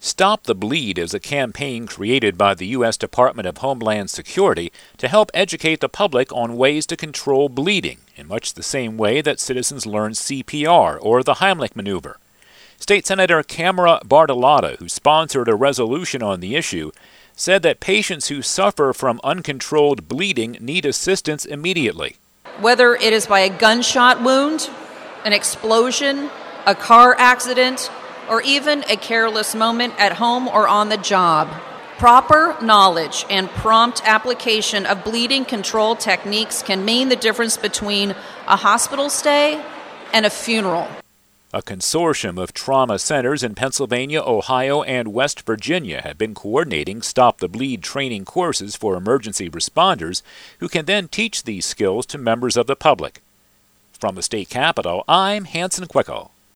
Stop the Bleed is a campaign created by the U.S. Department of Homeland Security to help educate the public on ways to control bleeding, in much the same way that citizens learn CPR or the Heimlich maneuver. State Senator Camara Bartolotta, who sponsored a resolution on the issue, said that patients who suffer from uncontrolled bleeding need assistance immediately. Whether it is by a gunshot wound, an explosion, a car accident, or even a careless moment at home or on the job, proper knowledge and prompt application of bleeding control techniques can mean the difference between a hospital stay and a funeral. A consortium of trauma centers in Pennsylvania, Ohio, and West Virginia have been coordinating Stop the Bleed training courses for emergency responders who can then teach these skills to members of the public. From the state capitol, I'm Hanson Quickel.